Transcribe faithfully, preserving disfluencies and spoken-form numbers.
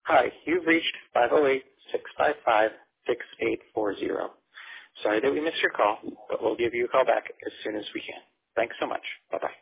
Hi, you've reached five oh eight, six five five, six eight four zero. Sorry that we missed your call, but we'll give you a call back as soon as we can. Thanks so much. Bye-bye.